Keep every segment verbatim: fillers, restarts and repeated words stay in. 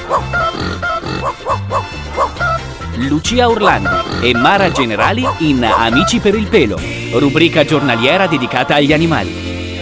Lucia Orlandi e Mara Generali in Amici per il pelo, rubrica giornaliera dedicata agli animali.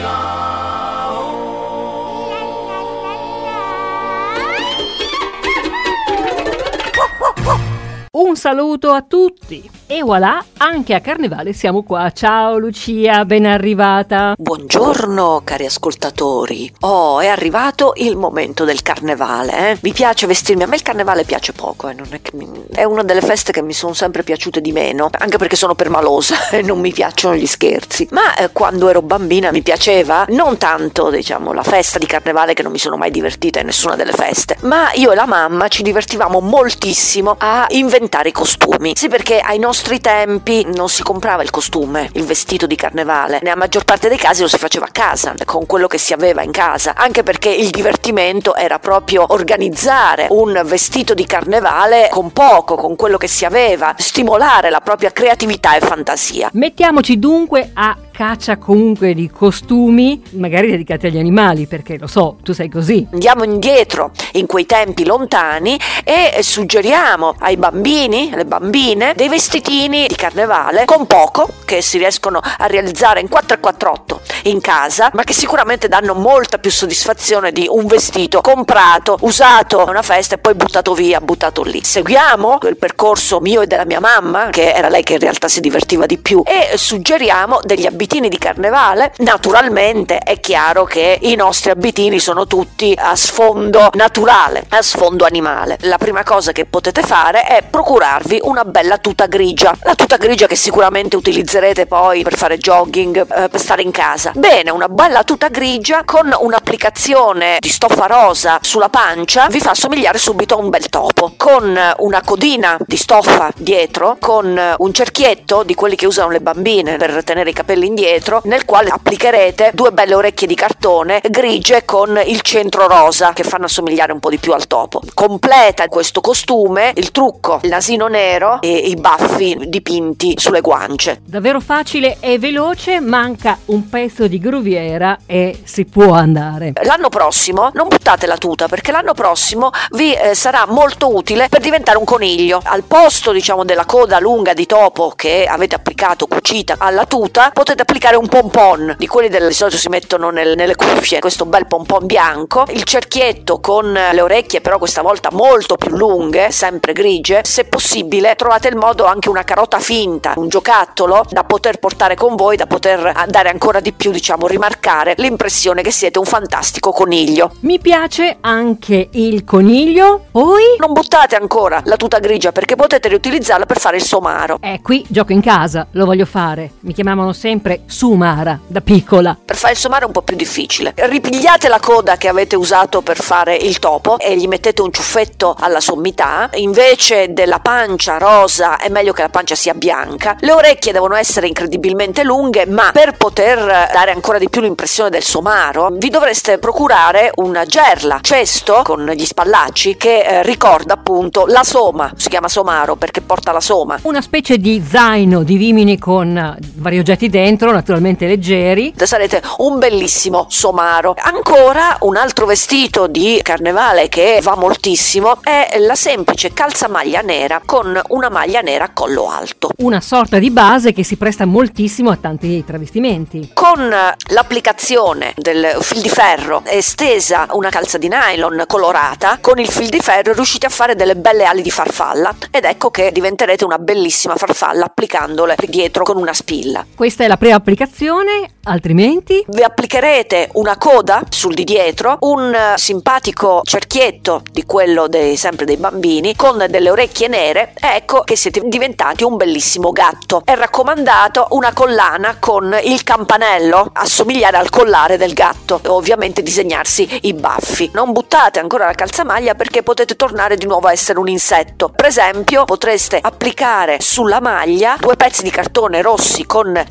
Un saluto a tutti e voilà, anche a Carnevale siamo qua. Ciao Lucia, ben arrivata. Buongiorno cari ascoltatori. Oh, è arrivato il momento del Carnevale, eh? Mi piace vestirmi, a me il Carnevale piace poco, eh? Non è, che mi... è una delle feste che mi sono sempre piaciute di meno, anche perché sono permalosa e non mi piacciono gli scherzi. Ma eh, quando ero bambina mi piaceva non tanto, diciamo, la festa di Carnevale, che non mi sono mai divertita in nessuna delle feste, ma io e la mamma ci divertivamo moltissimo a inventare i costumi. Sì, perché ai nostri tempi non si comprava il costume, il vestito di Carnevale, nella maggior parte dei casi lo si faceva a casa, con quello che si aveva in casa, anche perché il divertimento era proprio organizzare un vestito di Carnevale con poco, con quello che si aveva, stimolare la propria creatività e fantasia. Mettiamoci dunque a caccia comunque di costumi, magari dedicati agli animali, perché lo so, tu sei così. Andiamo indietro in quei tempi lontani e suggeriamo ai bambini, alle bambine, dei vestitini di Carnevale con poco, che si riescono a realizzare in quattro e quattr'otto in casa, ma che sicuramente danno molta più soddisfazione di un vestito comprato, usato a una festa e poi buttato via, buttato lì. Seguiamo il percorso mio e della mia mamma, che era lei che in realtà si divertiva di più, e suggeriamo degli abitini di Carnevale. Naturalmente è chiaro che i nostri abitini sono tutti a sfondo naturale, a sfondo animale. La prima cosa che potete fare è procurarvi una bella tuta grigia, la tuta grigia che sicuramente utilizzerete poi per fare jogging, eh, per stare in casa. Bene, una bella tuta grigia con un'applicazione di stoffa rosa sulla pancia vi fa somigliare subito a un bel topo, con una codina di stoffa dietro, con un cerchietto di quelli che usano le bambine per tenere i capelli indietro, nel quale applicherete due belle orecchie di cartone grigie con il centro rosa che fanno assomigliare un po' di più al topo. Completa questo costume il trucco, il nasino nero e i baffi dipinti sulle guance. Davvero facile e veloce, manca un pezzo di gruviera e si può andare. L'anno prossimo non buttate la tuta, perché l'anno prossimo vi eh, sarà molto utile per diventare un coniglio. Al posto, diciamo, della coda lunga di topo che avete applicato cucita alla tuta, potete applicare un pompon di quelli del di solito si mettono nel, nelle cuffie, questo bel pompon bianco, il cerchietto con le orecchie però questa volta molto più lunghe, sempre grigie. Se possibile trovate il modo anche una carota finta, un giocattolo da poter portare con voi, da poter dare ancora di più, diciamo, rimarcare l'impressione che siete un fantastico coniglio. Mi piace anche il coniglio. Poi non buttate ancora la tuta grigia, perché potete riutilizzarla per fare il somaro. Eh, qui gioco in casa, lo voglio fare. Mi chiamavano sempre Sumara da piccola. Per fare il somaro è un po' più difficile. Ripigliate la coda che avete usato per fare il topo e gli mettete un ciuffetto alla sommità. Invece della pancia rosa è meglio che la pancia sia bianca. Le orecchie devono essere incredibilmente lunghe, ma per poter dare ancora di più l'impressione del somaro vi dovreste procurare una gerla, cesto con gli spallacci che eh, ricorda appunto la soma. Si chiama somaro perché porta la soma. Una specie di zaino di vimini con vari oggetti dentro, naturalmente leggeri. Sarete un bellissimo somaro. Ancora un altro vestito di Carnevale che va moltissimo è la semplice calzamaglia nera con una maglia nera a collo alto. Una sorta di base che si presta moltissimo a tanti travestimenti. Con l'applicazione del fil di ferro estesa una calza di nylon colorata, con il fil di ferro riuscite a fare delle belle ali di farfalla ed ecco che diventerete una bellissima farfalla applicandole dietro con una spilla. Questa è la prima applicazione, altrimenti vi applicherete una coda sul di dietro, un simpatico cerchietto di quello dei sempre dei bambini con delle orecchie nere e ecco che siete diventati un bellissimo gatto. È raccomandato una collana con il campanello assomigliare al collare del gatto e ovviamente disegnarsi i baffi. Non buttate ancora la calzamaglia perché potete tornare di nuovo a essere un insetto. Per esempio potreste applicare sulla maglia due pezzi di cartone rossi con le macchie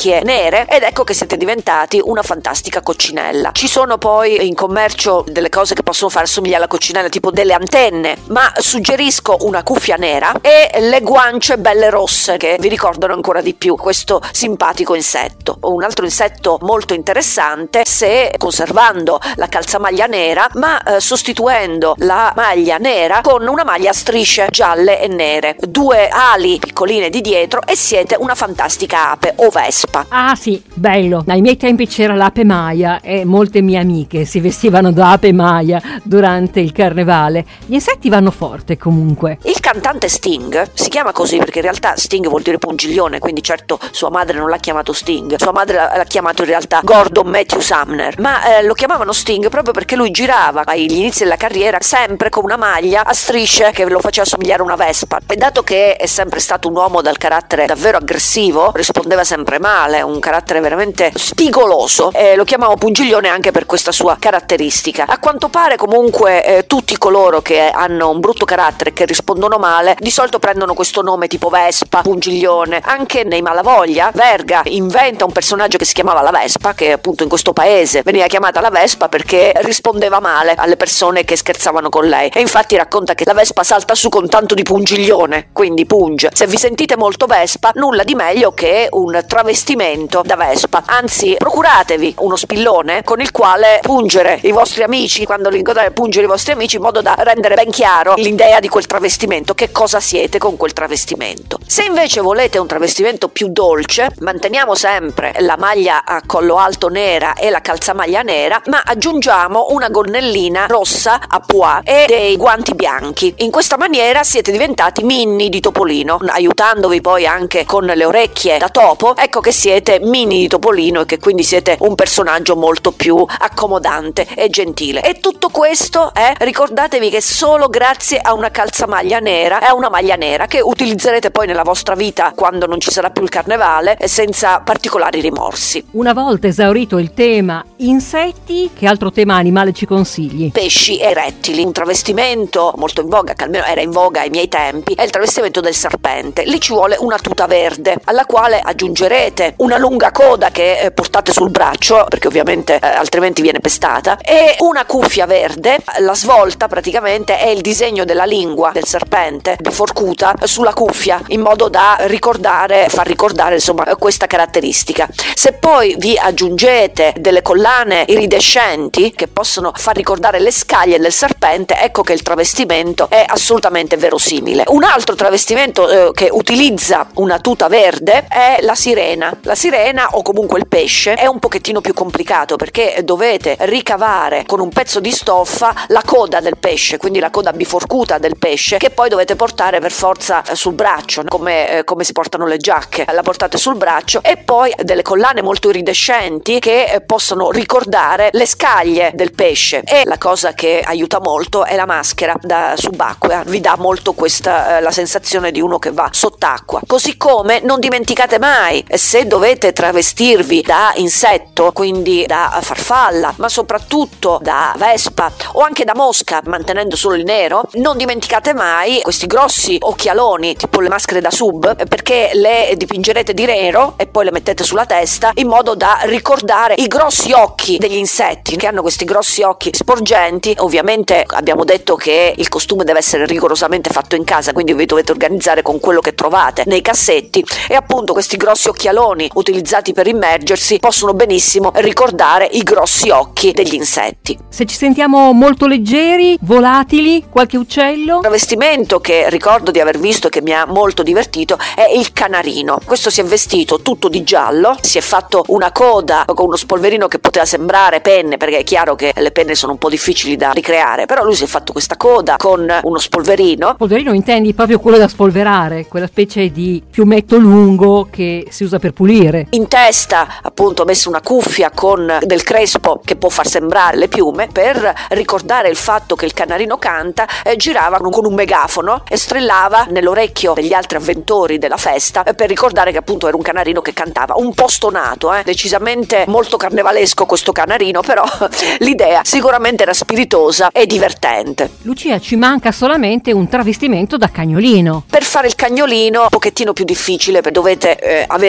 orecchie nere, ed ecco che siete diventati una fantastica coccinella. Ci sono poi in commercio delle cose che possono far somigliare alla coccinella, tipo delle antenne, ma suggerisco una cuffia nera e le guance belle rosse che vi ricordano ancora di più questo simpatico insetto. Un altro insetto molto interessante, se conservando la calzamaglia nera ma eh, sostituendo la maglia nera con una maglia a strisce gialle e nere, due ali piccoline di dietro, e siete una fantastica ape o vespa. Ah sì, bello. Ai miei tempi c'era l'ape Maia e molte mie amiche si vestivano da ape Maia durante il carnevale. Gli insetti vanno forte comunque. Il cantante Sting si chiama così perché in realtà Sting vuol dire pungiglione, quindi certo sua madre non l'ha chiamato Sting, sua madre l'ha chiamato in realtà Gordon Matthew Sumner, ma eh, lo chiamavano Sting proprio perché lui girava agli inizi della carriera sempre con una maglia a strisce che lo faceva somigliare a una vespa, e dato che è sempre stato un uomo dal carattere davvero aggressivo, rispondeva sempre male, un carattere veramente spigoloso, e lo chiamavo pungiglione anche per questa sua caratteristica. A quanto pare comunque eh, tutti coloro che hanno un brutto carattere e che rispondono male di solito prendono questo nome tipo vespa, pungiglione. Anche nei Malavoglia Verga inventa un personaggio che si chiamava la Vespa, che appunto in questo paese veniva chiamata la Vespa perché rispondeva male alle persone che scherzavano con lei, e infatti racconta che la Vespa salta su con tanto di pungiglione, quindi punge. Se vi sentite molto Vespa, nulla di meglio che un travestimento da Vespa, anzi procuratevi uno spillone con il quale pungere i vostri amici, quando li incontrate pungere i vostri amici, in modo da rendere ben chiaro l'idea di quel travestimento, che cosa siete con quel travestimento. Se invece volete un travestimento più dolce, manteniamo sempre la maglia a collo alto nera e la calzamaglia nera, ma aggiungiamo una gonnellina rossa a pois e dei guanti bianchi. In questa maniera siete diventati Minnie di Topolino, aiutandovi poi anche con le orecchie da topo. Ecco che siete Minnie di Topolino e che quindi siete un personaggio molto più accomodante e gentile. E tutto questo è, eh, ricordatevi che solo grazie a una calzamaglia nera e a una maglia nera che utilizzerete poi nella vostra vita quando non ci sarà più il carnevale, senza particolari rimorsi. Una volta esaurito il tema insetti, che altro tema animale ci consigli? Pesci e rettili. Un travestimento molto in voga, che almeno era in voga ai miei tempi, è il travestimento del serpente. Lì ci vuole una tuta verde, alla quale aggiungerete una lunga coda che eh, portate sul braccio, perché ovviamente eh, altrimenti viene pestata, e una cuffia verde. La svolta praticamente è il disegno della lingua del serpente biforcuta sulla cuffia, in modo da ricordare, far ricordare insomma questa caratteristica. Se poi vi aggiungete delle collane iridescenti che possono far ricordare le scaglie del serpente, ecco che il travestimento è assolutamente verosimile. Un altro travestimento eh, che utilizza una tuta verde è la sirena. La sirena, o comunque il pesce, è un pochettino più complicato perché dovete ricavare con un pezzo di stoffa la coda del pesce, quindi la coda biforcuta del pesce, che poi dovete portare per forza sul braccio, come, eh, come si portano le giacche, la portate sul braccio, e poi delle collane molto iridescenti che eh, possono ricordare le scaglie del pesce. E la cosa che aiuta molto è la maschera da subacquea, vi dà molto questa eh, la sensazione di uno che va sott'acqua. Così come non dimenticate mai, se dovete travestirvi da insetto, quindi da farfalla, ma soprattutto da vespa o anche da mosca, mantenendo solo il nero, non dimenticate mai questi grossi occhialoni tipo le maschere da sub, perché le dipingerete di nero e poi le mettete sulla testa in modo da ricordare i grossi occhi degli insetti, che hanno questi grossi occhi sporgenti. Ovviamente abbiamo detto che il costume deve essere rigorosamente fatto in casa, quindi vi dovete organizzare con quello che trovate nei cassetti, e appunto questi grossi occhialoni utilizzati per immergersi possono benissimo ricordare i grossi occhi degli insetti. Se ci sentiamo molto leggeri, volatili, qualche uccello? Un travestimento che ricordo di aver visto e che mi ha molto divertito è il canarino. Questo si è vestito tutto di giallo, si è fatto una coda con uno spolverino che poteva sembrare penne, perché è chiaro che le penne sono un po' difficili da ricreare, però lui si è fatto questa coda con uno spolverino. Spolverino intendi proprio quello da spolverare, quella specie di piumetto lungo che si usa per pulire. In testa appunto ho messo una cuffia con del crespo che può far sembrare le piume, per ricordare il fatto che il canarino canta, e girava con un megafono e strillava nell'orecchio degli altri avventori della festa, per ricordare che appunto era un canarino che cantava, un po' stonato, eh? decisamente molto carnevalesco questo canarino, però l'idea sicuramente era spiritosa e divertente. Lucia, ci manca solamente un travestimento da cagnolino. Per fare il cagnolino un pochettino più difficile, perché dovete eh, avere un,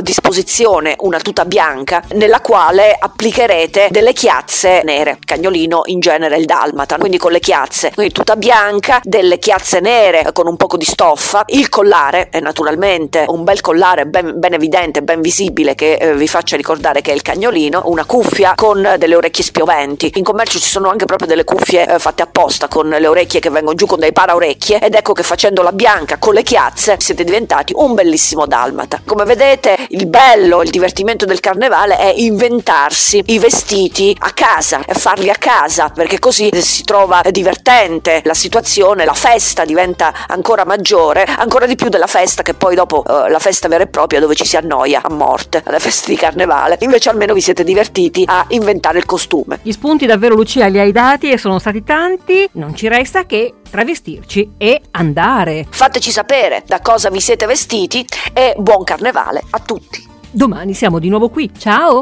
disposizione una tuta bianca nella quale applicherete delle chiazze nere, il cagnolino in genere il dalmata, quindi con le chiazze, quindi tuta bianca, delle chiazze nere con un poco di stoffa, il collare è naturalmente un bel collare ben, ben evidente, ben visibile, che eh, vi faccia ricordare che è il cagnolino, una cuffia con delle orecchie spioventi. In commercio ci sono anche proprio delle cuffie eh, fatte apposta con le orecchie che vengono giù con dei paraorecchie, ed ecco che facendola bianca con le chiazze siete diventati un bellissimo dalmata. Come vedete, il bello, il divertimento del carnevale è inventarsi i vestiti a casa e farli a casa, perché così si trova divertente la situazione, la festa diventa ancora maggiore, ancora di più della festa che poi dopo eh, la festa vera e propria, dove ci si annoia a morte alle feste di carnevale. Invece almeno vi siete divertiti a inventare il costume. Gli spunti davvero, Lucia, li hai dati e sono stati tanti. Non ci resta che travestirci e andare. Fateci sapere da cosa vi siete vestiti e buon carnevale a tutti. Domani siamo di nuovo qui. Ciao!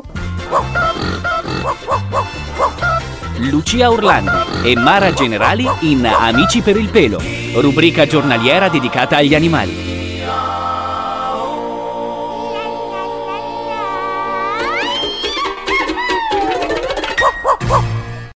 Lucia Orlandi e Mara Generali in Amici per il pelo, rubrica giornaliera dedicata agli animali.